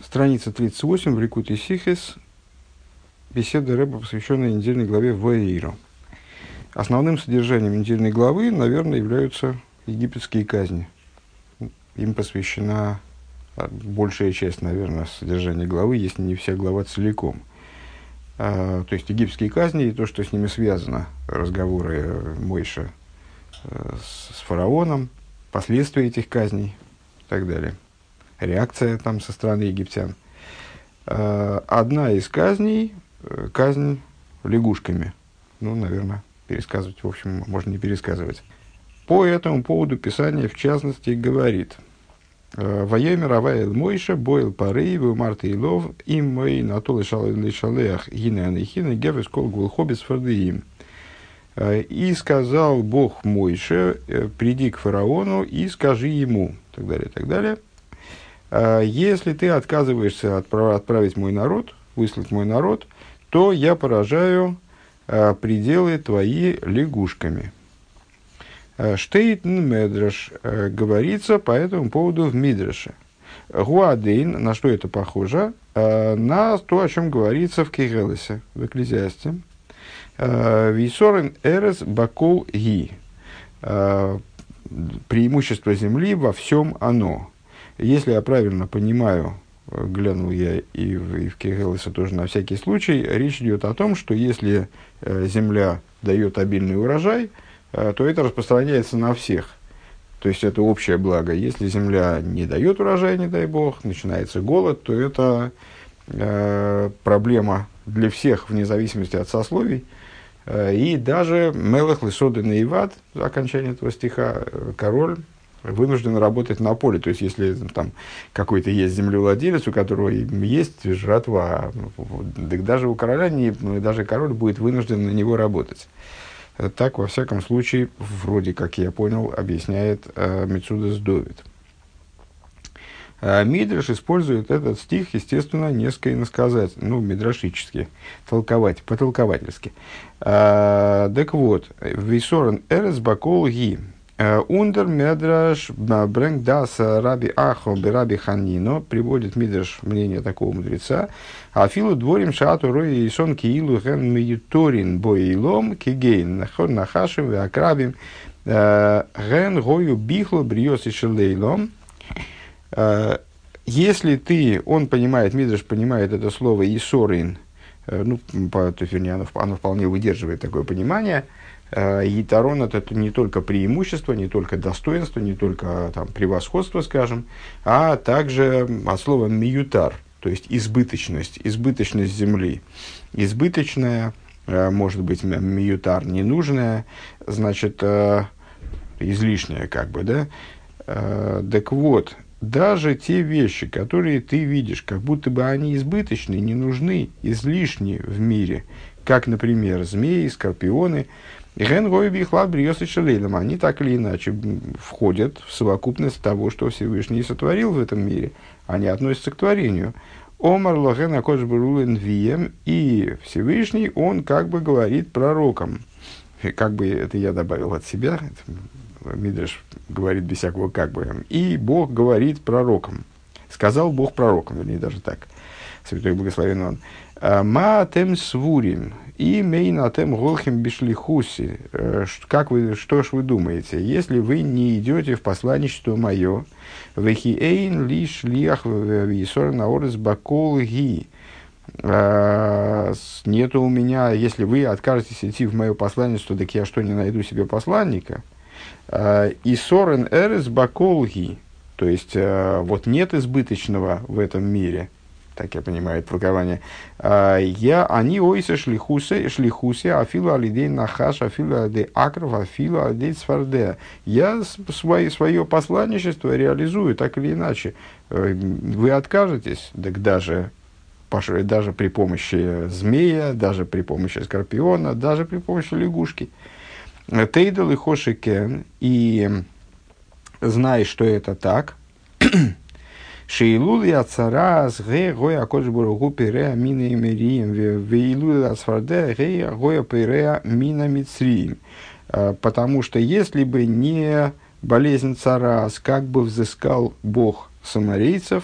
Страница 38 в Ликутей Сихес. Беседа Рэба, посвященная недельной главе Ваэйро. Основным содержанием недельной главы, наверное, являются египетские казни. Им посвящена большая часть, наверное, содержания главы, если не вся глава целиком. То есть египетские казни и то, что с ними связано, разговоры Мойше с фараоном, последствия этих казней и так далее. Реакция там со стороны египтян. Одна из казней – казнь лягушками. Ну, наверное, пересказывать, в общем, можно не пересказывать. По этому поводу Писание, в частности, говорит: «Ваемер аваэл Мойше, бойл парей, вумарта илов, им мой натол лишалеах гине анехины, гевес кол гулхобис фардеим». «И сказал Бог Мойше, приди к фараону и скажи ему», и так далее, и так далее. «Если ты отказываешься отправить мой народ, выслать мой народ, то я поражаю пределы твои лягушками». Штейтн Медраш, говорится по этому поводу в Мидраше. Гуадейн, на что это похоже? На то, о чем говорится в Кегелесе, в Экклезиасте. Висорен эрес бакол ги. Преимущество земли во всем оно. Если я правильно понимаю, глянул я и в Кегелесе тоже на всякий случай, речь идет о том, что если земля дает обильный урожай, то это распространяется на всех. То есть это общее благо. Если земля не дает урожай, не дай бог, начинается голод, то это проблема для всех, вне зависимости от сословий. И даже Мелах Лесоды Наиват, окончание этого стиха, король вынужден работать на поле. То есть, если там какой-то есть землевладелец, у которого есть жатва, так даже у короля, даже король будет вынужден на него работать. Так, во всяком случае, вроде как я понял, объясняет Мецудас Довид. Мидраш использует этот стих, естественно, несколько иносказательно, мидрашически, по-толковательски. Так вот, «Висорен эрес бакол ги». Ундер Медраш Брэнг Дас Раби Ахо Раби Ханино, приводит Мидраш мнение такого мудреца. Афилу дворим шату рои и сон киилу ген миюторин боилом кигейн нахон нахашим веакрабим ген гою бихло бриос и шелейлом. Если он понимает, Мидраш понимает это слово «исорин», то есть, вернее, оно вполне выдерживает такое понимание. Йитарон – это не только преимущество, не только достоинство, не только превосходство, скажем, а также от слова «миютар», то есть избыточность земли. Избыточная, может быть, миютар, ненужная, значит, излишняя, да? Так вот, даже те вещи, которые ты видишь, как будто бы они избыточны, не нужны, излишни в мире, как, например, змеи, скорпионы, они так или иначе входят в совокупность того, что Всевышний сотворил в этом мире. Они относятся к творению. Омар лохен акодж барулен вием, и Всевышний, он как бы говорит пророкам. Как бы это я добавил от себя, Мидраш говорит без всякого как бы. И Бог говорит пророкам. Сказал Бог пророкам, вернее, даже так. Святой Благословен он. Ма тем свурим и мейна тем голхим бишлихуси. Что ж вы думаете, если вы не идете в посланничество мое, вехиэйн лиш лиах висор наорес бакол ги. Нету у меня, если вы откажетесь идти в мое посланничество, так я что, не найду себе посланника? И сорен эрес бакол ги. То есть, вот нет избыточного в этом мире. Так я понимаю толкование. Они ойся шлихусе, афилу алидей нахаш, афилу алидей акров, афилу алидей цфарде. Я свое посланничество реализую так или иначе. Вы откажетесь, так даже при помощи змея, даже при помощи скорпиона, даже при помощи лягушки. Тейдал и хошикен, и знай, что это так. Шейлули ацарас ге гоя кожбургу переа мина имерием вейлули ацфарде ге гоя переа мина мицрием. Потому что если бы не болезнь царас, как бы взыскал Бог самарийцев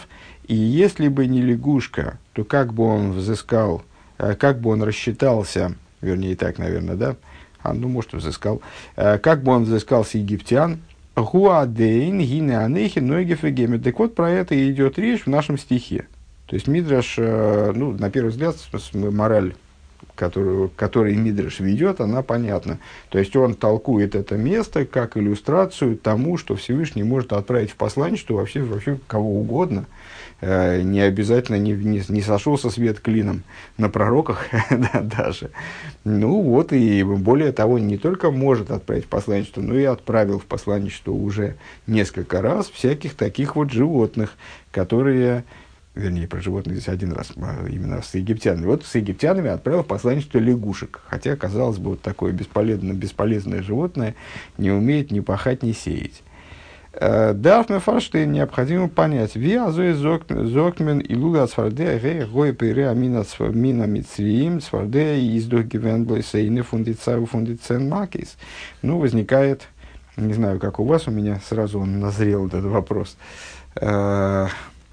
И если бы не лягушка, то как бы он взыскал, как бы он рассчитался, вернее, так, наверное, да? Ну, может, взыскал. Как бы он взыскал с египтян, Хуадейн, гине анехи, нойгеф и гемет. Так вот, про это и идет речь в нашем стихе. То есть, Мидраш, ну, на первый взгляд, мораль, который Мидраш ведет, она понятна. То есть, он толкует это место как иллюстрацию тому, что Всевышний может отправить в посланничество вообще кого угодно. Не обязательно не сошелся свет клином на пророках даже. Ну вот, и более того, не только может отправить в посланничество, но и отправил в посланничество уже несколько раз всяких таких вот животных, которые, вернее, про животных здесь один раз, именно с египтянами. Вот с египтянами отправил в посланничество лягушек. Хотя, казалось бы, вот такое бесполезное животное не умеет ни пахать, ни сеять. Дарфме фарштейн необходимо понять. Виазуэ зокмен и луга цвардея гей гой пере амина мицриим цвардея издух гивенблой сейны фундицен макис. Ну, возникает, не знаю, как у вас, у меня сразу он назрел этот вопрос. Кстати,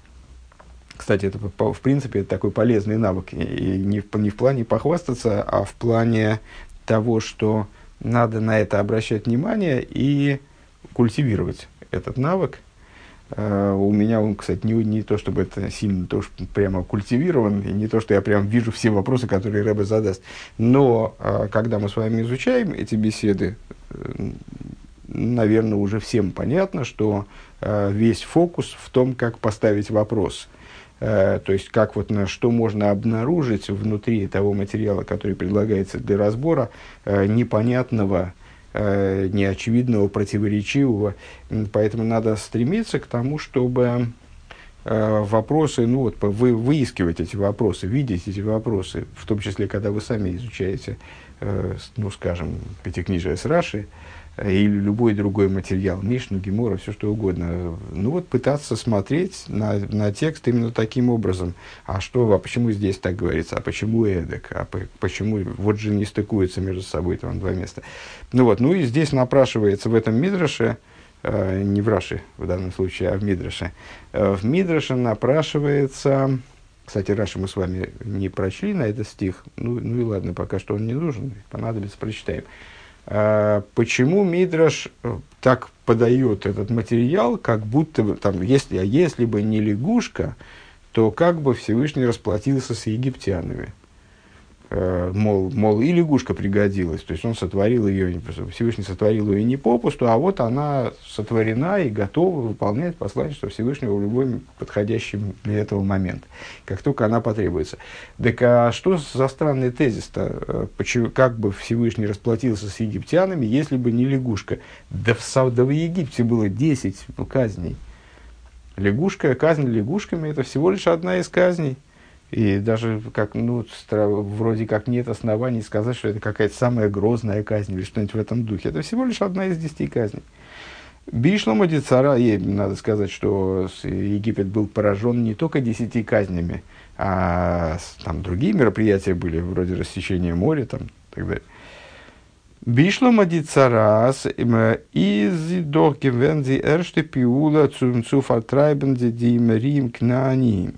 это, в принципе, это такой полезный навык. И не в плане похвастаться, а в плане того, что надо на это обращать внимание и культивировать этот навык. У меня он, кстати, не то, чтобы это сильно то, что прямо культивирован, и не то, что я прям вижу все вопросы, которые Ребе задаст. Но когда мы с вами изучаем эти беседы, наверное, уже всем понятно, что весь фокус в том, как поставить вопрос. То есть, как вот, что можно обнаружить внутри того материала, который предлагается для разбора, непонятного, неочевидного, противоречивого. Поэтому надо стремиться к тому, чтобы вопросы, ну вот, выискивать эти вопросы, видеть эти вопросы, в том числе, когда вы сами изучаете, ну, скажем, пятикнижие с Раши, или любой другой материал, Мишну, Гемора, все что угодно. Ну вот пытаться смотреть на текст именно таким образом. А почему здесь так говорится? А почему эдак? А почему вот же не стыкуются между собой там два места? Ну и здесь напрашивается в этом Мидраше, не в Раши в данном случае, а в Мидраше. В Мидраше напрашивается... Кстати, Раши мы с вами не прочли на этот стих. Ну и ладно, пока что он не нужен. Понадобится, прочитаем. Почему Мидраш так подает этот материал, как будто бы, там, если бы не лягушка, то как бы Всевышний расплатился с египтянами. Мол, и лягушка пригодилась. То есть он сотворил ее, Всевышний сотворил ее не попусту, а вот она сотворена и готова выполнять посланничество Всевышнего в любой подходящий для этого момент, как только она потребуется. Так а что за странный тезис-то? Как бы Всевышний расплатился с египтянами, если бы не лягушка? Да в Египте было 10 казней. Казнь лягушками – это всего лишь одна из казней. И даже вроде как нет оснований сказать, что это какая-то самая грозная казнь или что-нибудь в этом духе. Это всего лишь одна из 10 казней. Бишлома дицара, надо сказать, что Египет был поражен не только 10 казнями, а там другие мероприятия были, вроде рассечения моря там, и так далее. Бишлома дицарас из докивензи эрште пиула цуфартрайбенди димерим кнааним.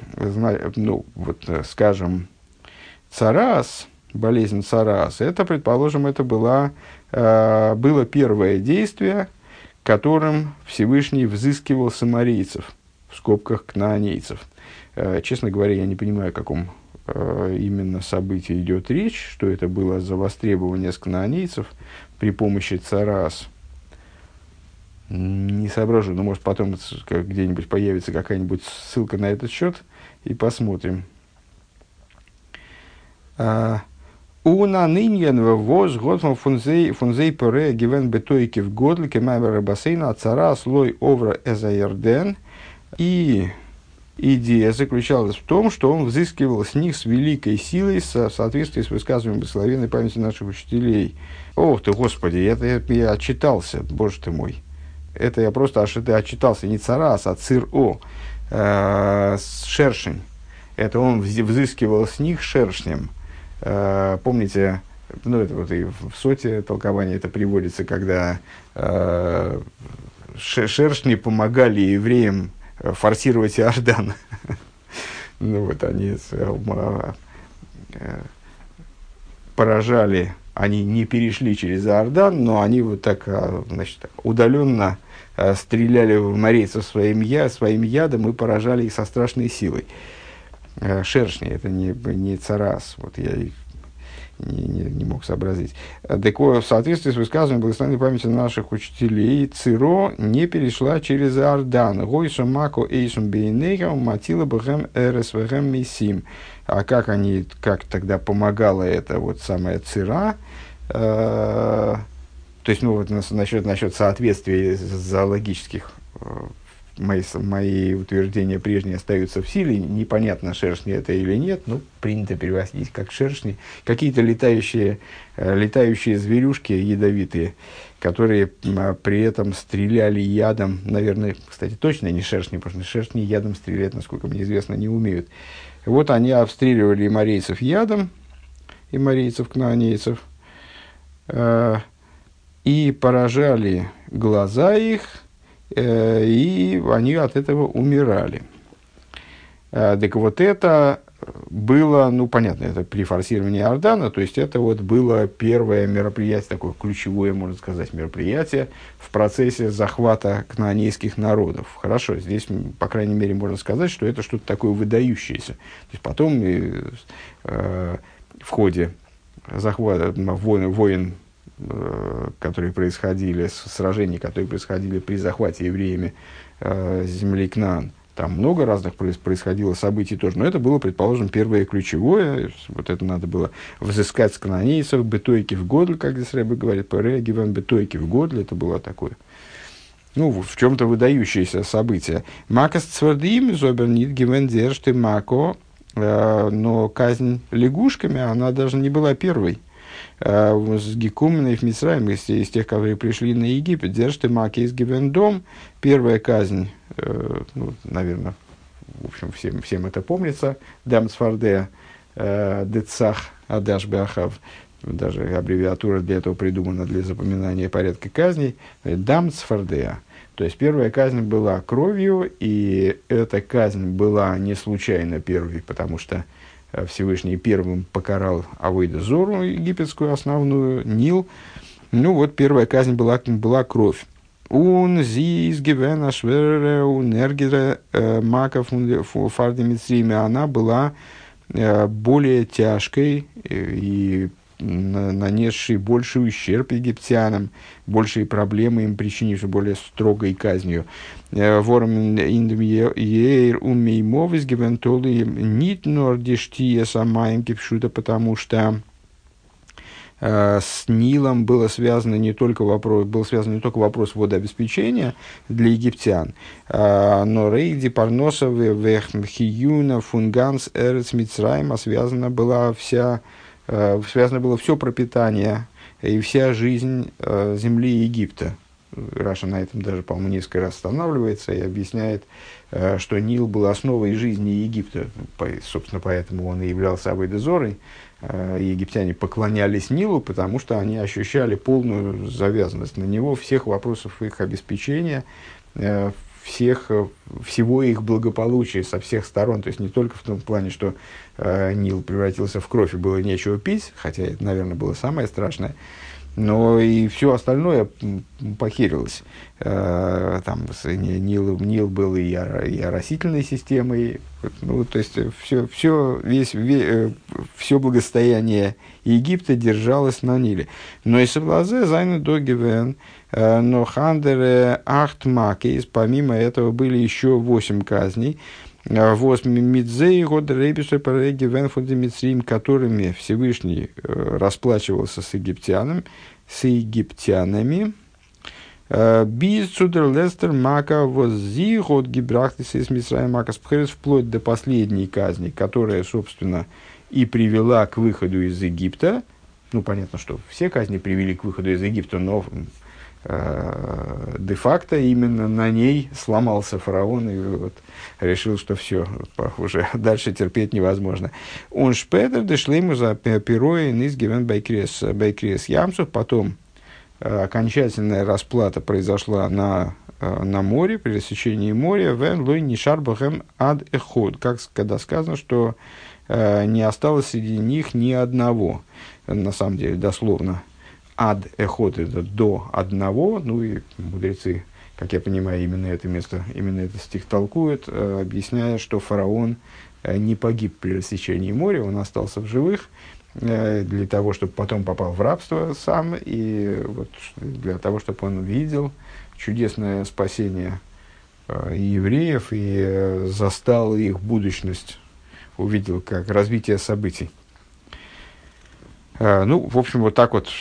Скажем, царас, болезнь царас, это, предположим, это было первое действие, которым Всевышний взыскивал самарийцев, в скобках кнаанейцев. Честно говоря, я не понимаю, о каком именно событии идет речь, что это было за востребование с кнаанейцев при помощи царас. Не соображу, но может потом где-нибудь появится какая-нибудь ссылка на этот счет, и посмотрим. Уна ныньен воз годфон фунзей поре гивен бетойки в годле кемайбера бассейна цара слой овра эзаерден. И идея заключалась в том, что он взыскивал с них с великой силой в соответствии с высказыванием благословенной памяти наших учителей. Ох ты, Господи, это я отчитался, Боже ты мой. Это я просто отчитался, не царас, а цир-о, шершень. Это он взыскивал с них шершнем. Помните, это вот и в соте толкование это приводится, когда шершни помогали евреям форсировать Иордан. Ну вот они поражали, они не перешли через Иордан, но они вот так, значит, удаленно стреляли в морейцев своим ядом и поражали их со страшной силой. Шершни, это не царас, вот я их не мог сообразить. Так вот, в соответствии с высказыванием благословенной памяти наших учителей, Циро не перешла через Иордан. Гойша мако эйшем бейнейхам матила бхэм эресвэхэм мисим. А как тогда помогала эта вот самая Цира? То есть, ну, вот насчет соответствия зоологических, мои утверждения прежние остаются в силе. Непонятно, шершни это или нет, но принято переводить как шершни. Какие-то летающие зверюшки ядовитые, которые при этом стреляли ядом. Наверное, кстати, точно не шершни, потому что шершни ядом стрелять, насколько мне известно, не умеют. Вот они обстреливали и морейцев ядом, и морейцев-кнаанейцев, и поражали глаза их, и они от этого умирали. Так вот это было, ну понятно, это при форсировании Иордана, то есть это вот было первое мероприятие, такое ключевое, можно сказать, мероприятие в процессе захвата кнаанейских народов. Хорошо, здесь, по крайней мере, можно сказать, что это что-то такое выдающееся. То есть потом в ходе захвата войн, которые происходили, сражений, которые происходили при захвате евреями земли Кнаан. Там много разных происходило событий тоже, но это было, предположим, первое ключевое. Вот это надо было взыскать с кнаанейцев, бетойки в годль, как здесь Ребе говорит, перегивен бетойки в годль, это было такое, ну, в чем-то выдающееся событие. Макас цвардим, зобернит гивен держты мако, но казнь лягушками, она даже не была первой. С Гекуменой в Мицраим, из тех, которые пришли на Египет, держите маки из Гивендом. Первая казнь, ну, наверное, в общем, всем это помнится. Дам Цфардея, Децах, Адаш Беахав. Даже аббревиатура для этого придумана, для запоминания порядка казней. Дам Цфардея. То есть первая казнь была кровью, и эта казнь была не случайно первой, потому что Всевышний первым покарал Авойда Зору, египетскую основную, Нил. Ну вот, первая казнь была кровь. «Ун зис гивена швере унергере маков фардемицриме». Она была более тяжкой и нанесшей больший ущерб египтянам, большие проблемы им причинившей, более строгой казнью. Ворм индемьер умеймов из гивентолы нит нордиштия самаем кипшута, потому что с Нилом был связан не только вопрос водообеспечения для египтян, но рейди парносов вехмхиюна фунганс эрец мицраима связано было все пропитание и вся жизнь земли Египта. Раша на этом даже, по-моему, несколько раз останавливается и объясняет, что Нил был основой жизни Египта. Собственно, поэтому он и являлся Авойда Зорой. Египтяне поклонялись Нилу, потому что они ощущали полную завязанность на него всех вопросов их обеспечения, всего их благополучия со всех сторон. То есть не только в том плане, что Нил превратился в кровь и было нечего пить, хотя это, наверное, было самое страшное, но и все остальное похерилось. Там Нил был и оросительной системой, ну, то есть все благосостояние Египта держалось на Ниле. Но и соблазе зайны догивен, но хандере ахтмакейс, помимо этого были еще 8 казней, 8 мидзей год рейбиша парегивен фундамицрим, которыми Всевышний расплачивался с египтянами. Биз цудер лестер мака воззи год гибрахтис из Мицраим мака спхерес, вплоть до последней казни, которая, собственно, и привела к выходу из Египта. Ну, понятно, что все казни привели к выходу из Египта, но де-факто именно на ней сломался фараон и вот решил, что все, уже дальше терпеть невозможно. Он шпедер дешлейму за перои низ гивен байкрес ямсов. Потом окончательная расплата произошла на на море, при рассечении моря, вен лой нишар бахем ад эход, как когда сказано, что не осталось среди них ни одного. На самом деле, дословно, ад эход – это до одного, ну и мудрецы, как я понимаю, именно это место, именно этот стих толкуют, объясняя, что фараон не погиб при рассечении моря, он остался в живых, для того, чтобы потом попал в рабство сам, и вот для того, чтобы он видел чудесное спасение евреев и застал их будущность, увидел как развитие событий. Ну, в общем, вот так вот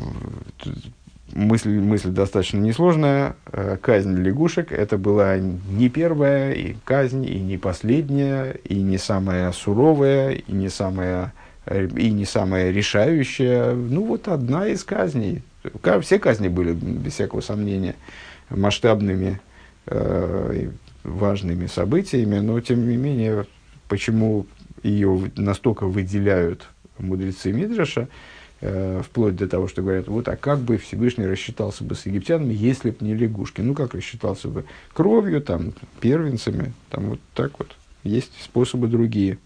мысль достаточно несложная. Казнь лягушек – это была не первая и казнь, и не последняя, и не самая суровая, и не самая решающая. Ну, вот одна из казней. Все казни были, без всякого сомнения, масштабными, важными событиями, но, тем не менее, почему ее настолько выделяют мудрецы Мидраша, вплоть до того, что говорят, вот, а как бы Всевышний рассчитался бы с египтянами, если бы не лягушки? Ну, как рассчитался бы? Кровью, там, первенцами, там, вот так вот. Есть способы другие.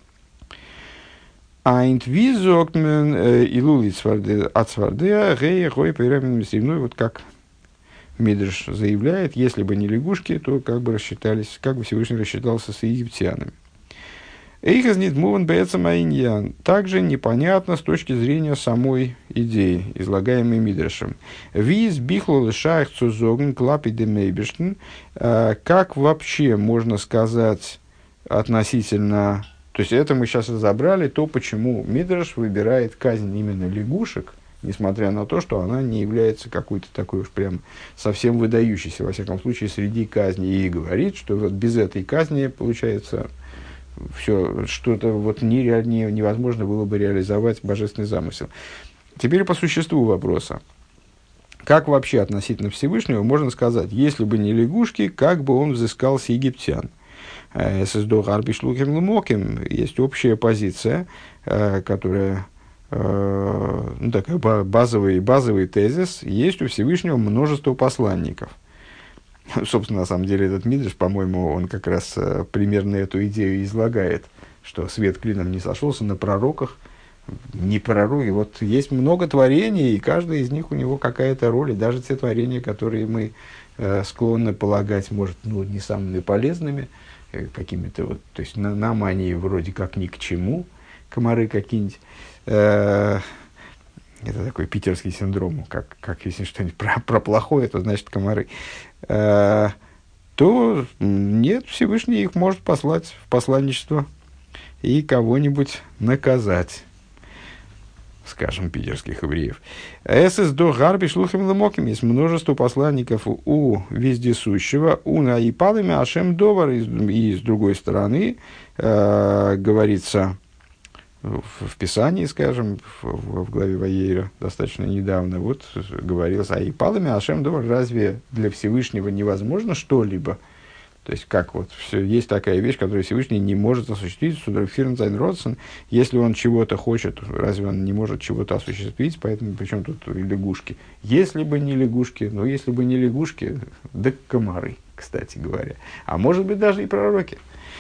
Айнт визокмен илули ацвардеа гей гой пейрамен. Ну, и вот как Мидраш заявляет, если бы не лягушки, то как бы рассчитались, как бы Всевышний рассчитался с египтянами. Эйхаз нидмуван бэцам аиньян. Также непонятно с точки зрения самой идеи, излагаемой Мидрашем. Виз бихло лишаях цузогн клапи демейбештен. Как вообще можно сказать относительно... То есть это мы сейчас разобрали, то, почему Мидраш выбирает казнь именно лягушек, несмотря на то, что она не является какой-то такой уж прям совсем выдающейся, во всяком случае, среди казней. И говорит, что вот без этой казни, получается, все, что-то вот невозможно было бы реализовать божественный замысел. Теперь по существу вопроса. Как вообще относительно Всевышнего можно сказать, если бы не лягушки, как бы он взыскал с египтян? Есть общая позиция, которая, ну, такой базовый тезис, есть у Всевышнего множество посланников. Собственно, на самом деле, этот Мидраш, по-моему, он как раз примерно эту идею излагает, что свет клином не сошелся на пророках, не пророки. Вот есть много творений, и каждый из них у него какая-то роль, и даже те творения, которые мы склонны полагать, может, ну, не самыми полезными, какими-то вот, то есть нам они вроде как ни к чему, комары какие-нибудь. Это такой питерский синдром, как если что-нибудь про плохое, то значит комары. То нет, Всевышний их может послать в посланничество и кого-нибудь наказать, скажем, питерских евреев. Эсэс до гарби шлухим лемоким. Есть множество посланников у вездесущего, у наипалами ашем довар. И с другой стороны, говорится в Писании, скажем, в главе Ваейра, достаточно недавно, вот говорилось, аипалами ашем довар. Разве для Всевышнего невозможно что-либо? То есть, как вот, есть такая вещь, которую Всевышний не может осуществить, если он чего-то хочет, разве он не может чего-то осуществить, поэтому, причем тут лягушки. Если бы не лягушки, да комары, кстати говоря. А может быть, даже и пророки.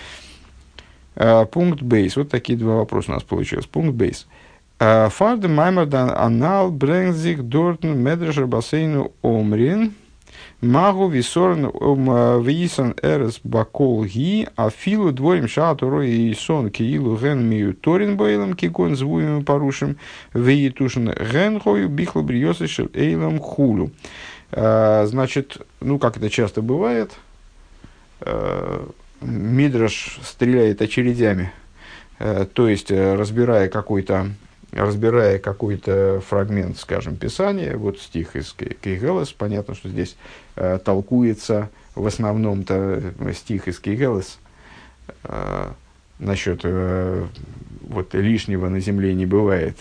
Пункт бейс. Вот такие два вопроса у нас получилось. Пункт бейс. Фарде маймардан анал брэнгзик дортн медрешер бассейну омрин. Магу висорн висан эрес бакол ги, а филу дворим шатуру и сон киилу ген мию торин бойлом кикон звуем порушим виетушен ген хою бихлу бриосишел эйлом хулу. Значит, ну как это часто бывает, Мидраш стреляет очередями, то есть разбирая какой-то фрагмент, скажем, Писания, вот стих из Кейгелес, понятно, что здесь толкуется в основном-то стих из Кейгелес насчет вот, лишнего на земле не бывает,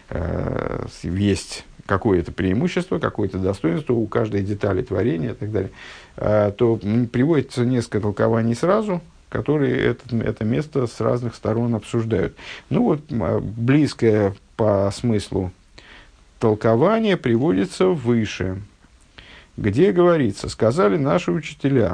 есть какое-то преимущество, какое-то достоинство у каждой детали творения и так далее, то приводится несколько толкований сразу, которые это место с разных сторон обсуждают. Ну вот, близкое по смыслу толкование приводится выше. где говорится, сказали наши учителя,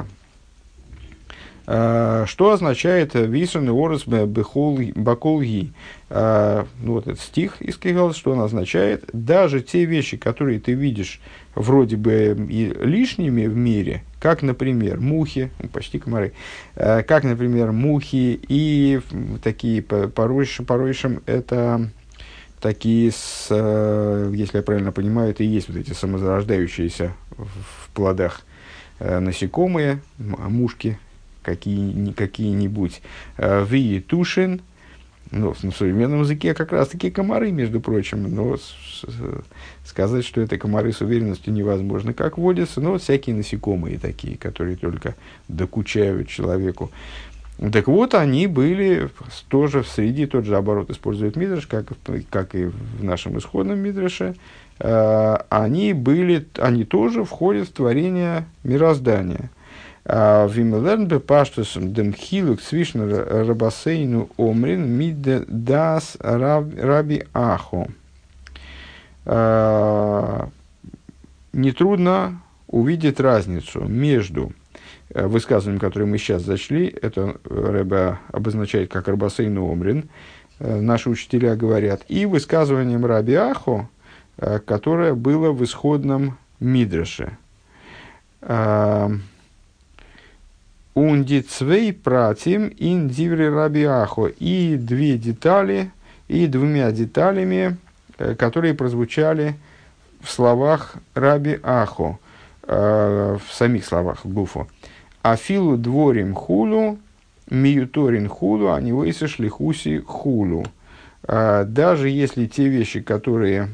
что означает «висон и орес баколги». Ну, вот этот стих из Кегала, что он означает? Даже те вещи, которые ты видишь вроде бы и лишними в мире, как, например, мухи, почти комары, как, например, мухи и такие поройшим это такие, если я правильно понимаю, это и есть вот эти самозарождающиеся в плодах насекомые, мушки, какие-нибудь, виетушин, ну, в современном языке как раз-таки комары, между прочим, но сказать, что это комары с уверенностью невозможно, как водится, но всякие насекомые такие, которые только докучают человеку. Так вот, они были тоже в среде, тот же оборот использует Мидраш, как и в нашем исходном Мидраше, они тоже входят в творение мироздания. Вимелерн бепаштус демхилук свишн рабасейну омрин мид дас раби ахо. Нетрудно увидеть разницу между высказыванием, которое мы сейчас зачли, это Ребе обозначает как рабасейну омрин, наши учителя говорят, и высказыванием раби ахо, которое было в исходном Мидраше. Ундицвей пратим ин дивре раби ахо. И двумя деталями, которые прозвучали в словах раби ахо, в самих словах гуфу. Афилу дворим хулу, миюторин хулу, а него и сошлихуси хулу. Даже если те вещи, которые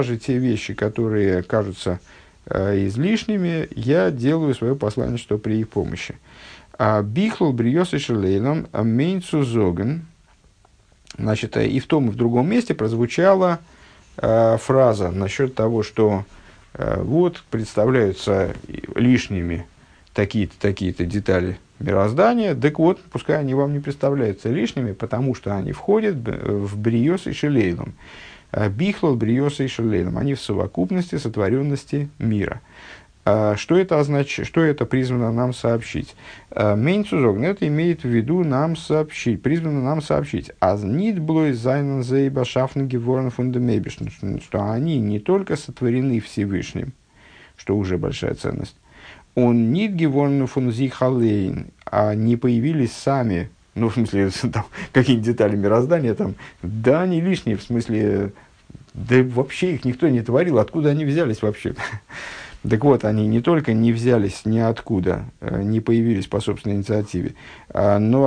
кажутся излишними, я делаю свое посланничество при их помощи. Бихлул бриос и шелейлом мейнцу зоген. Значит, и в том, и в другом месте прозвучала фраза насчет того, что вот представляются лишними такие-то детали мироздания, так вот, пускай они вам не представляются лишними, потому что они входят в бриос и шелейлом. Бихлул бриос и шелейлом. Они в совокупности, сотворенности мира. Что это означает, что это призвано нам сообщить? Мейнцузогн, это имеет в виду нам сообщить, призвано нам сообщить. Аз нит блой зайнен зейба шафн геворн фундамейбишн, что они не только сотворены Всевышним, что уже большая ценность, он нит геворн фунзихалейн, а не появились сами, ну, в смысле, там, какие-нибудь детали мироздания, там, да, они лишние, в смысле, да вообще их никто не творил, откуда они взялись вообще? Так вот, они не только не взялись ниоткуда, не появились по собственной инициативе, но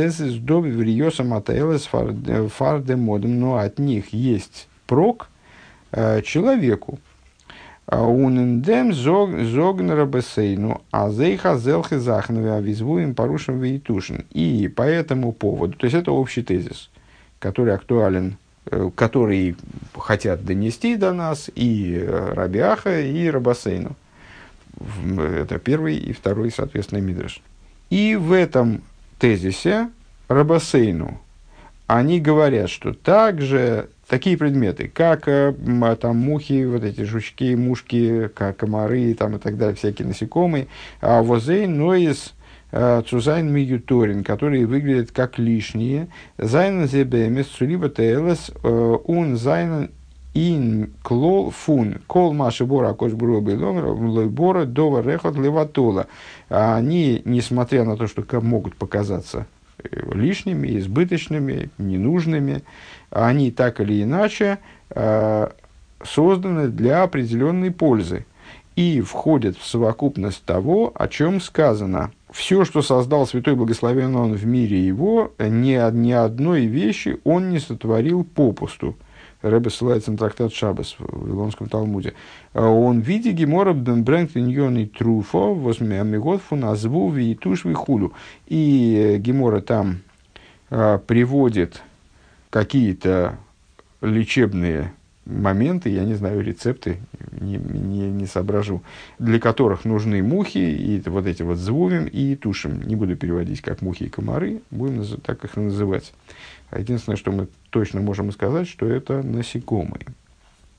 от них есть прок человеку. Унендем зогнерабесейну, а зейха зелхи захнове авизвуем порушим вейтушин. И по этому поводу, то есть это общий тезис, который актуален, который хотят донести до нас и раби Аха, и Рабасейну. Это первый и второй, соответственно, Мидраш. И в этом тезисе Рабасейну они говорят, что также такие предметы, как там, мухи, вот эти жучки, мушки, как комары там, и так далее, всякие насекомые, а возейн ноис цузайн миюторин, которые выглядят как лишние, зайн зебемес цулиба теэлес ун зайн ин клол фун кол маши бора кош броби лойбора дова рехот леватола. Они, несмотря на то, что могут показаться лишними, избыточными, ненужными, они так или иначе созданы для определенной пользы и входят в совокупность того, о чем сказано. Все, что создал Святой Благословен Он в мире Его, ни одной вещи Он не сотворил попусту. Ребе ссылается на трактат Шаббас в Вавилонском Талмуде. Он в виде гемора бенбрэнктиньоный труфо возьмемигот фуназву виитуш вихулю. И гемора там приводит какие-то лечебные моменты, я не знаю, рецепты, не соображу, для которых нужны мухи, и вот эти вот звувим и тушим. Не буду переводить как мухи и комары, будем так их и называть. Единственное, что мы точно можем сказать, что это насекомые.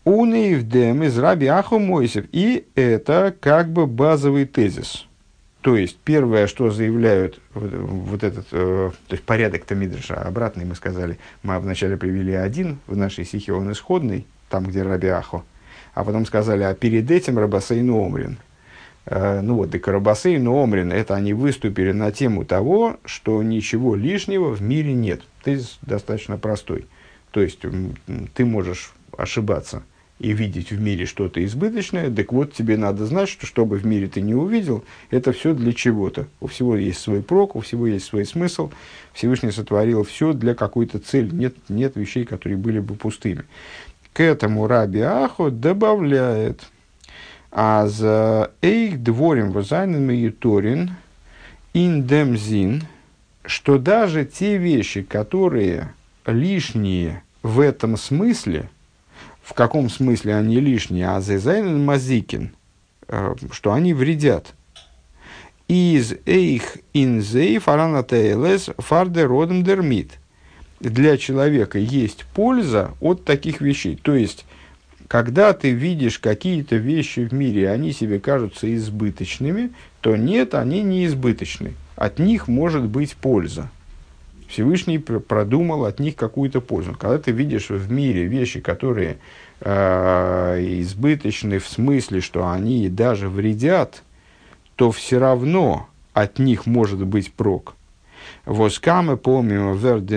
Унейвдем из Раби Ахо Мойсев. И это как бы базовый тезис. То есть, первое, что заявляют, вот этот, то есть, порядок Мидраша обратный, мы сказали, мы вначале привели один, в нашей сихе он исходный, там, где Раби Ахо, а потом сказали, а перед этим Рабасейну Омрин. Ну вот, и Рабасейну Омрин, это они выступили на тему того, что ничего лишнего в мире нет. Тезис достаточно простой. То есть, ты можешь ошибаться и видеть в мире что-то избыточное, так вот, тебе надо знать, что, что бы в мире ты не увидел, это все для чего-то. У всего есть свой прок, у всего есть свой смысл. Всевышний сотворил все для какой-то цели. Нет вещей, которые были бы пустыми. К этому Раби Ахо добавляет: «А за эйх дворим возайнен меюторин индемзин», что даже те вещи, которые лишние в этом смысле, в каком смысле они лишние? А зайзайнен мазикин, что они вредят. Из эйх инзей фаранатейлес фарде родом дермит. Для человека есть польза от таких вещей. То есть, когда ты видишь какие-то вещи в мире, они себе кажутся избыточными, то нет, они не избыточны. От них может быть польза. Всевышний продумал от них какую-то пользу. Когда ты видишь в мире вещи, которые избыточны в смысле, что они даже вредят, то все равно от них может быть прок. Воскаме помимо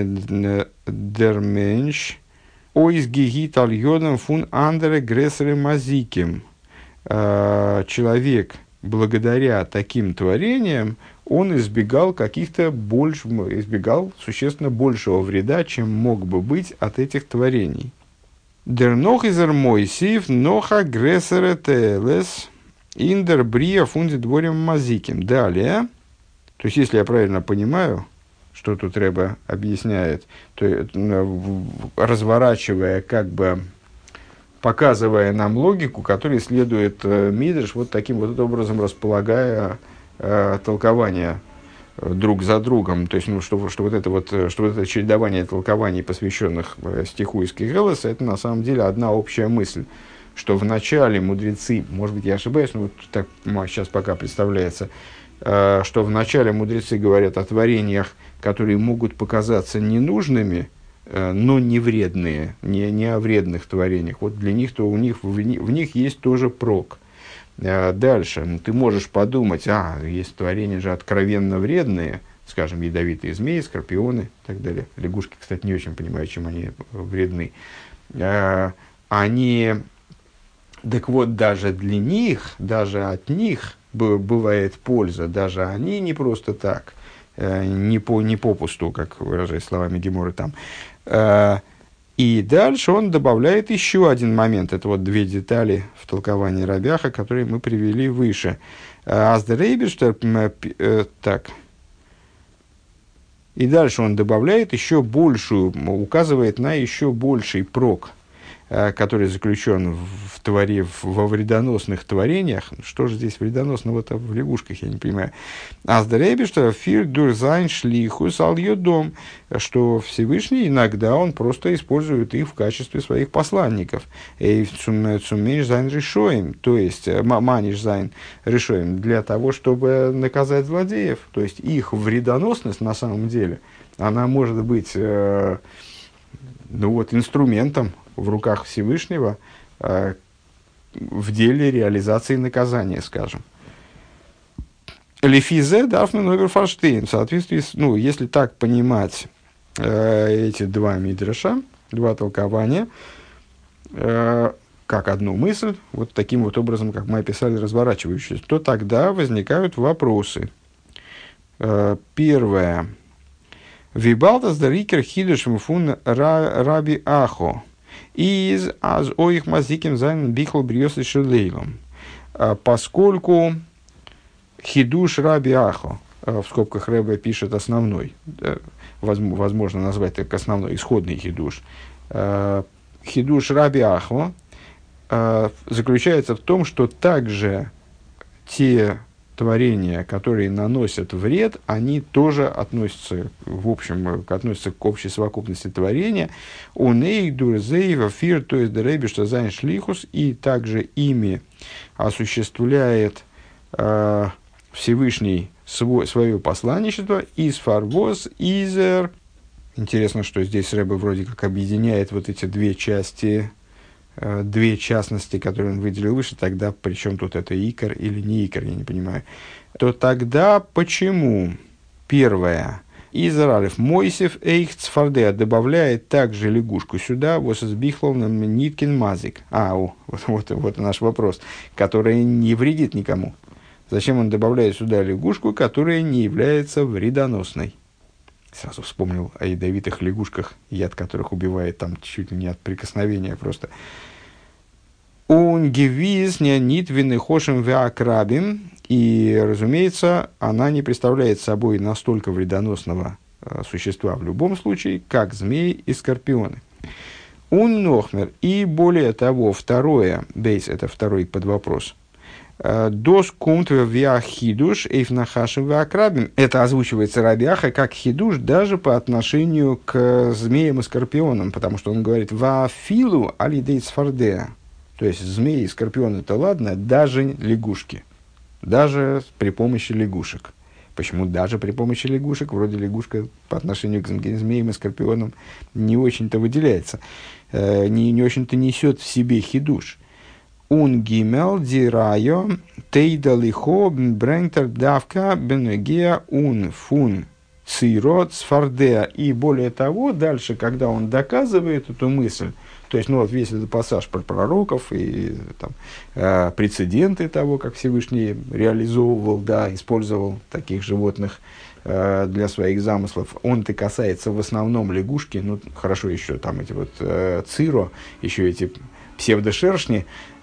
вердерменш ойсгигит альйодом фун андере грессере мазиким. Человек, благодаря таким творениям, он избегал существенно большего вреда, чем мог бы быть от этих творений. Дернох изер мойсив ноха грессере телес индер брия фунди дворим мазиким. Далее, то есть, если я правильно понимаю, что тут Ребе объясняет, то разворачивая, как бы показывая нам логику, которой следует Мидраш, вот таким вот образом располагая толкования друг за другом. То есть, что вот это чередование толкований, посвященных стиху из Кигелеса, это на самом деле одна общая мысль, что вначале мудрецы, может быть, я ошибаюсь, но вот так сейчас пока представляется, что вначале мудрецы говорят о творениях, которые могут показаться ненужными, но не вредные, не о вредных творениях. Вот для них, то в них есть тоже прок. Дальше, ты можешь подумать, есть творения же откровенно вредные, скажем, ядовитые змеи, скорпионы и так далее. Лягушки, кстати, не очень понимают, чем они вредны. Так вот, даже для них, даже от них бывает польза, даже они не просто так, не попусту, как выражаясь словами Геморы там. И дальше он добавляет еще один момент. Это вот две детали в толковании Раби Ахо, которые мы привели выше. Так. И дальше он добавляет еще большую, указывает на еще больший прок, который заключен во вредоносных творениях. Что же здесь вредоносного-то в лягушках, я не понимаю. Аздеребиштер фир дурзайн шлихус ал йодом, что Всевышний иногда он просто использует их в качестве своих посланников. Эйв цумеш зайн решоем, то есть маниш зайн решоем, для того, чтобы наказать злодеев. То есть их вредоносность на самом деле, она может быть инструментом в руках Всевышнего в деле реализации наказания, скажем. Лефизе Дафмен Оверфорштейн. В соответствии с, если так понимать эти два мидраша, два толкования, как одну мысль, вот таким вот образом, как мы описали, разворачивающуюся, то тогда возникают вопросы. Первое. Вибалтас да рикер хидуш мфун Раби Ахо. Из аз оих мазиким зайн бихл бриос и шелейлом. Поскольку хидуш Раби Ахо, в скобках Ребе пишет основной, возможно назвать так основной, исходный хидуш. Хидуш Раби Ахо заключается в том, что также те творения, которые наносят вред, они тоже относятся, в общем, относятся к общей совокупности творения. Он их дурзеева фир, то есть дереби, что зайн шлихус, и также ими осуществляет Всевышний свое посланничество из фарвоз, изер. Интересно, что здесь Ребе вроде как объединяет вот эти две части, две частности, которые он выделил выше, тогда при чем тут это икор или не икор, я не понимаю. То тогда почему? Первое. Израилев Мойсев эйх цфардеа добавляет также лягушку сюда, вот с бихловным ниткин мазик. Вот наш вопрос, который не вредит никому. Зачем он добавляет сюда лягушку, которая не является вредоносной? Сразу вспомнил о ядовитых лягушках, яд которых убивает там чуть ли не от прикосновения просто. Унгевизня нитвины хошем веакрабим. И, разумеется, она не представляет собой настолько вредоносного существа в любом случае, как змеи и скорпионы. Уннохмер. И более того, второе, бейс, это второй подвопрос. Дос кумт вя хидуш эйфнахашем вя акрабим. Это озвучивается Раби Ахай как хидуш даже по отношению к змеям и скорпионам, потому что он говорит «ва филу алидей цфардеа». То есть змеи и скорпионы это ладно, даже лягушки. Даже при помощи лягушек. Почему даже при помощи лягушек? Вроде лягушка по отношению к змеям и скорпионам не очень-то выделяется, не очень-то несет в себе хидуш. «Ун гимел дирайо тейдалихо брэнктер давка бенегеа ун фун цирот сфардеа». И более того, дальше, когда он доказывает эту мысль, то есть, вот весь этот пассаж про пророков и там, прецеденты того, как Всевышний реализовывал, использовал таких животных для своих замыслов, он-то касается в основном лягушки, ну, хорошо еще там эти вот циро, еще эти псевдошершни,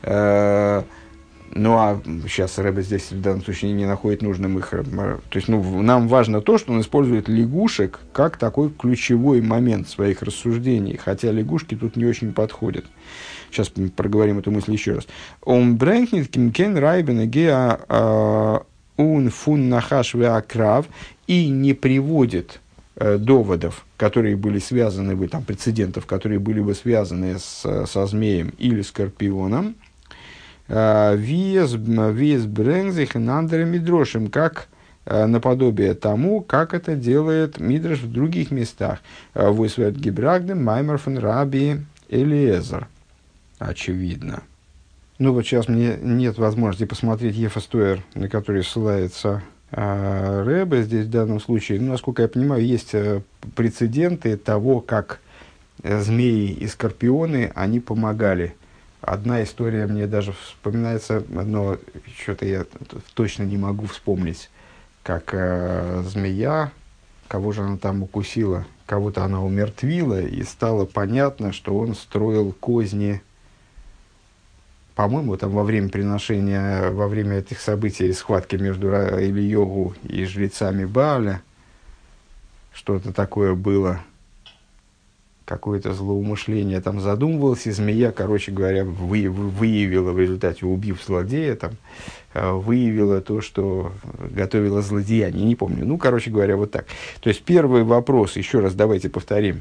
ну, а сейчас Ребе здесь в данном случае не находит нужным их. То есть, нам важно то, что он использует лягушек как такой ключевой момент своих рассуждений, хотя лягушки тут не очень подходят. Сейчас проговорим эту мысль еще раз. Он брэнкнет кимкен райбен геа ун фун нахаш веакрав и не приводит доводов, которые были связаны, там, прецедентов, которые были бы связаны со змеем или скорпионом, виес брэнгзих и нандеры мидрошим, как наподобие тому, как это делает Мидраш в других местах. Войсвет гибрагдем маймер фон раби Элиезер. Очевидно. Ну вот сейчас мне нет возможности посмотреть Ефа-Стоер, на который ссылается Ребе здесь в данном случае. Ну, насколько я понимаю, есть прецеденты того, как змеи и скорпионы, они помогали. Одна история мне даже вспоминается, но что-то я точно не могу вспомнить, как змея, кого же она там укусила, кого-то она умертвила, и стало понятно, что он строил козни, по-моему, там во время приношения, во время этих событий, схватки между Ильёгу и жрецами Бааля, что-то такое было. Какое-то злоумышление там задумывалось, и змея, короче говоря, выявила в результате, убив злодея, там, выявила то, что готовила злодеяние, не помню. Ну, короче говоря, вот так. То есть, первый вопрос, еще раз давайте повторим.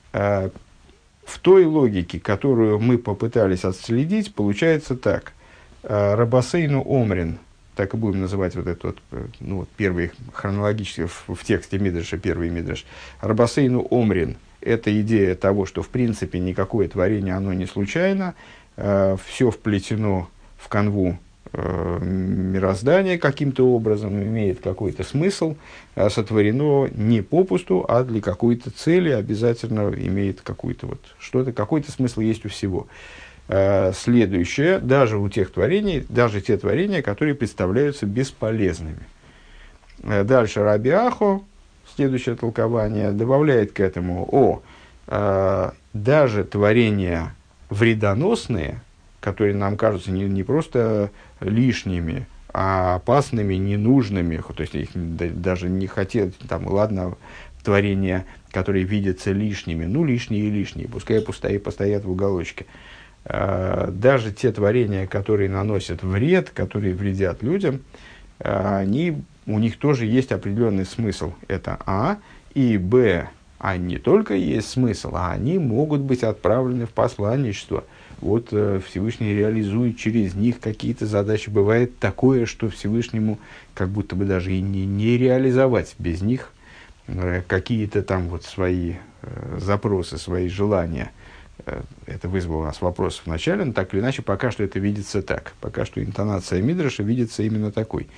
В той логике, которую мы попытались отследить, получается так. Рабасейну Омрин, так и будем называть вот этот вот, первый хронологически в тексте Мидраша, первый Мидраш. Рабасейну Омрин. Это идея того, что в принципе никакое творение, оно не случайно, все вплетено в канву мироздания каким-то образом, имеет какой-то смысл, сотворено не попусту, а для какой-то цели обязательно имеет какой-то вот что-то, какой-то смысл есть у всего. Следующее, даже у тех творений, даже те творения, которые представляются бесполезными. Дальше Раби Ахо, следующее толкование, добавляет к этому, даже творения вредоносные, которые нам кажутся не просто лишними, а опасными, ненужными, то есть их даже не хотят, там, ладно, творения, которые видятся лишними, ну, лишние и лишние, пускай постоят в уголочке. Даже те творения, которые наносят вред, которые вредят людям, у них тоже есть определенный смысл. Это А. И Б. А не только есть смысл, а они могут быть отправлены в посланничество. Вот Всевышний реализует через них какие-то задачи. Бывает такое, что Всевышнему как будто бы даже и не реализовать без них какие-то там вот свои запросы, свои желания. Это вызвало у нас вопросы в начале, но так или иначе пока что это видится так. Пока что интонация Мидраша видится именно такой.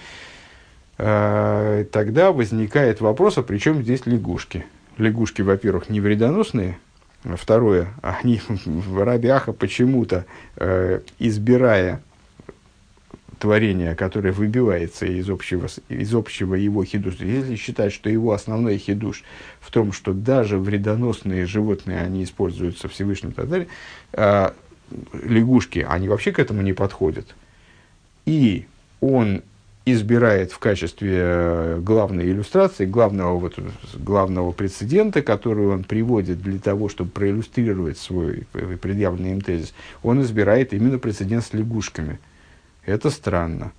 Тогда возникает вопрос, а при чем здесь лягушки? Лягушки, во-первых, не вредоносные. Второе, они в Раби Аха почему-то, избирая творение, которое выбивается из общего его хидуша, если считать, что его основной хидуш в том, что даже вредоносные животные, они используются Всевышним и так далее, лягушки, они вообще к этому не подходят. И он избирает в качестве главной иллюстрации, главного прецедента, который он приводит для того, чтобы проиллюстрировать свой предъявленный им тезис, он избирает именно прецедент с лягушками. Это странно.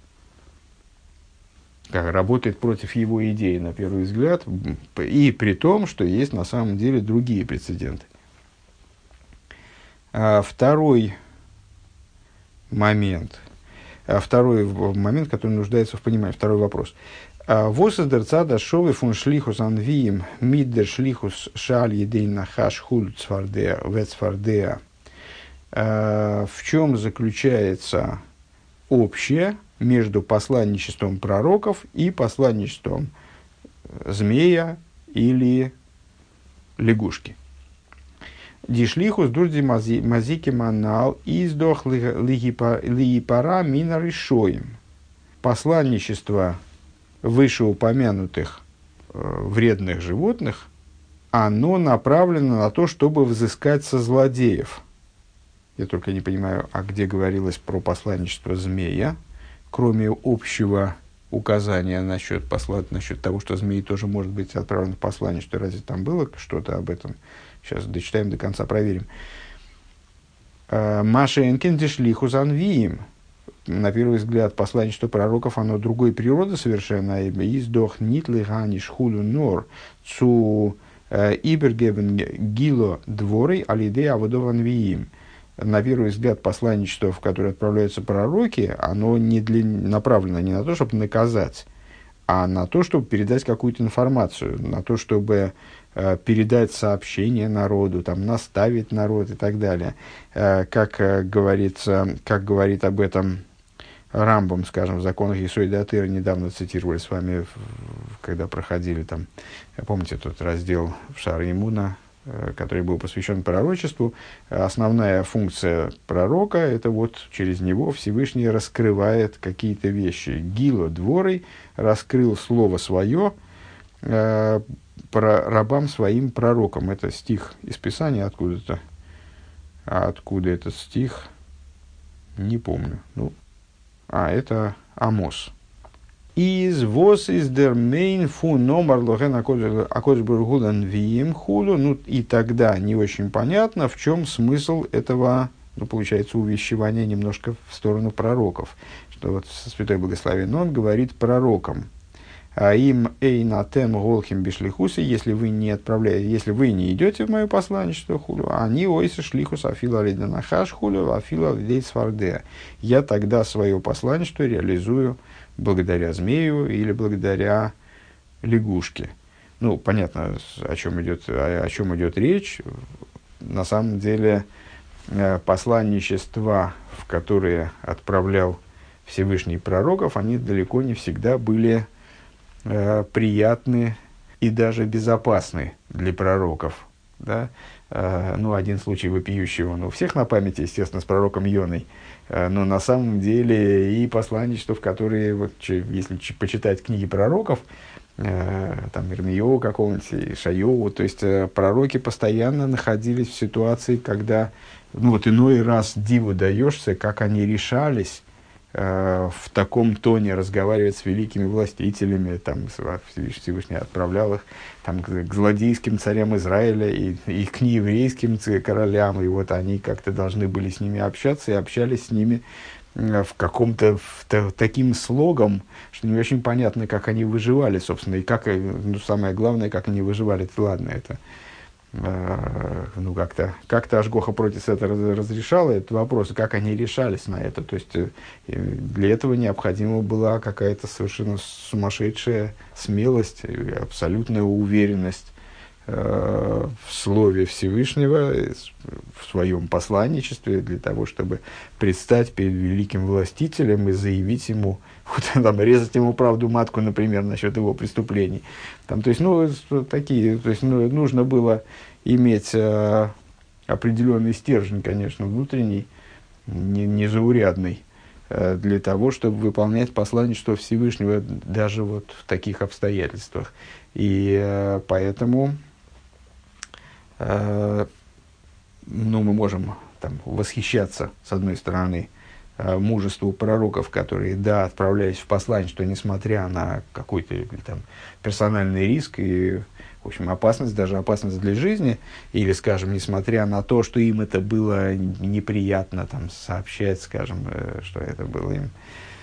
Как работает против его идеи, на первый взгляд, и при том, что есть на самом деле другие прецеденты. Второй момент, который нуждается в понимании, второй вопрос. «Восэдер цада шовы фун шлихус анвиим миддер шлихус шаль едейн нахаш хуль вецфардеа». В чем заключается общее между посланничеством пророков и посланничеством змея или лягушки? Дишлихус дурди мазики манал издох лигипара мина решоим. Посланничество вышеупомянутых вредных животных, оно направлено на то, чтобы взыскать со злодеев. Я только не понимаю, а где говорилось про посланничество змея, кроме общего указания насчет того, что змей тоже может быть отправлен в посланничество. Разве там было что-то об этом? Сейчас дочитаем до конца, проверим. Маша Энкин дешлиху занвиим. На первый взгляд, посланничество пророков, оно другой природы совершенно. Издох нитлы ганиш худу нор цу ибергебен гило дворей алидей аводов анвиим. На первый взгляд, посланничество, в которое отправляются пророки, оно направлено не на то, чтобы наказать, а на то, чтобы передать какую-то информацию, на то, чтобы передать сообщение народу, там, наставить народ и так далее. Как говорит об этом Рамбам, скажем, в законах Есоид Атыра, недавно цитировали с вами, когда проходили там, помните, тот раздел в Шар Имуна, который был посвящен пророчеству. Основная функция пророка – это вот через него Всевышний раскрывает какие-то вещи. Гило дворой раскрыл слово свое рабам своим пророкам. Это стих из Писания откуда-то. А откуда этот стих? Не помню. Это Амос. Из вос из дер мейн фу номер лохен акодж вием худу. И тогда не очень понятно, в чем смысл этого, получается, увещевания немножко в сторону пророков. Что вот Святой Благословен, он говорит пророкам: а им эйнатем голхим бишлихуси, если вы не идете в мое посланничество, хулю, они ойсы шлихус афила лиденахаш хулю, афила лидей сфардеа. Я тогда свое посланничество реализую благодаря змею или благодаря лягушке. Понятно, о чем идет речь. На самом деле, посланничества, в которые отправлял Всевышний пророков, они далеко не всегда были приятны и даже безопасны для пророков. Да? Один случай вопиющий, он у всех на памяти, естественно, с пророком Йоной. Но на самом деле и посланничество, в которые, если почитать книги пророков, там Ирмиеву какого-нибудь, Ишайеву, то есть пророки постоянно находились в ситуации, когда иной раз диву даешься, как они решались в таком тоне разговаривать с великими властителями, там, Всевышний отправлял их там, к злодейским царям Израиля и к нееврейским королям, и вот они как-то должны были с ними общаться, и общались с ними в каком-то таким слогом, что не очень понятно, как они выживали, собственно, и как, ну, самое главное, как они выживали, это ладно, это ну, как-то Ашгоха Протис это разрешала, этот вопрос, и как они решались на это. То есть для этого необходима была какая-то совершенно сумасшедшая смелость, абсолютная уверенность в слове Всевышнего, в своем посланничестве, для того, чтобы предстать перед великим властителем и заявить ему, вот, там, резать ему правду матку, например, насчет его преступлений. Там, то есть, ну, такие, то есть, ну, нужно было иметь определенный стержень, конечно, внутренний, незаурядный, для того, чтобы выполнять посланничество Всевышнего даже вот в таких обстоятельствах. И поэтому ну, мы можем там восхищаться, с одной стороны, мужеству пророков, которые, да, отправляясь в посланничество, несмотря на какой-то там персональный риск и, в общем, опасность, даже опасность для жизни, или, скажем, несмотря на то, что им это было неприятно там сообщать, скажем, что это было им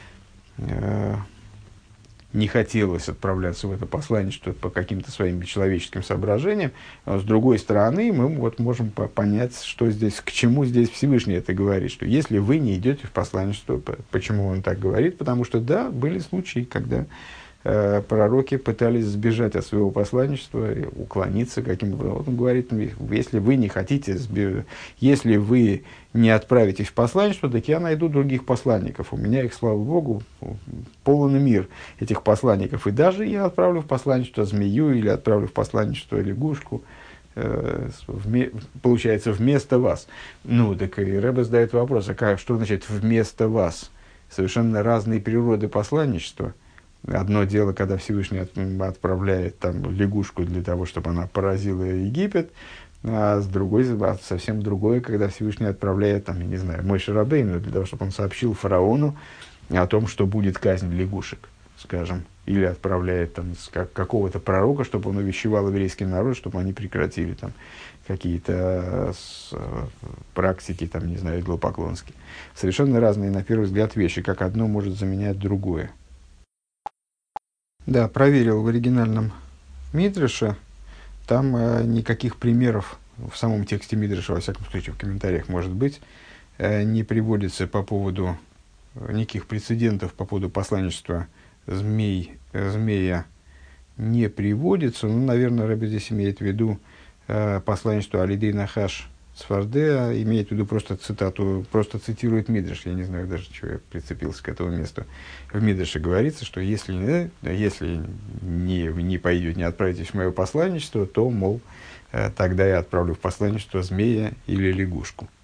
не хотелось отправляться в это посланничество по каким-то своим человеческим соображениям. Но с другой стороны, мы вот можем понять, что здесь, к чему здесь Всевышний это говорит, что если вы не идете в посланничество, почему он так говорит? Потому что, да, были случаи, когда пророки пытались сбежать от своего посланничества, уклониться каким-то. Вот он говорит, если вы не хотите, если вы не отправитесь в посланничество, так я найду других посланников. У меня их, слава Богу, полон мир этих посланников. И даже я отправлю в посланничество змею или отправлю в посланничество лягушку, получается, вместо вас. Ну, так и Ребе задает вопрос, что значит вместо вас? Совершенно разные природы посланничества. Одно дело, когда Всевышний отправляет там лягушку для того, чтобы она поразила Египет, а совсем другое, когда Всевышний отправляет, там, я не знаю, Моше Рабейну для того, чтобы он сообщил фараону о том, что будет казнь лягушек, скажем, или отправляет там какого-то пророка, чтобы он увещевал еврейский народ, чтобы они прекратили там какие-то практики, там, не знаю, идолопоклонские. Совершенно разные, на первый взгляд, вещи, как одно может заменять другое. Да, проверил в оригинальном Мидреше. Там никаких примеров в самом тексте Мидраша, во всяком случае, в комментариях, может быть, не приводится по поводу никаких прецедентов по поводу посланничества змея не приводится. Ну, наверное, Ребе здесь имеет в виду посланничество Алидей Нахаш Сфардеа, имеет в виду просто цитату, просто цитирует Мидраш. Я не знаю даже, чего я прицепился к этому месту. В Мидраше говорится, что если не пойдете, не отправитесь в мое посланничество, то, мол, тогда я отправлю в посланничество змея или лягушку.